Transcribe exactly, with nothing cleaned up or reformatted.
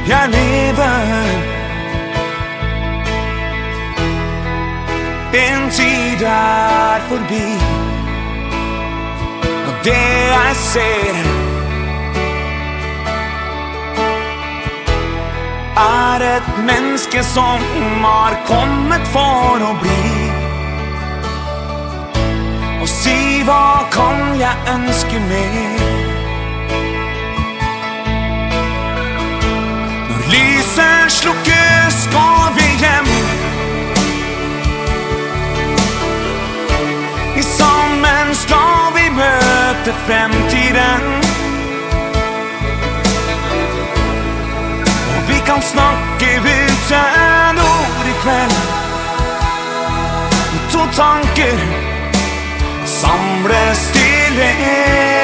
jeg lever. En tid er forbi, og det jeg ser er et menneske som har kommet for å bli. Og si, hva kan jeg ønske mer? Når lyset slukkes, skal vi hjem. I sammen skal vi møte fremtiden. Og vi kan snakke uten ord i kveld. To tanker samles til en.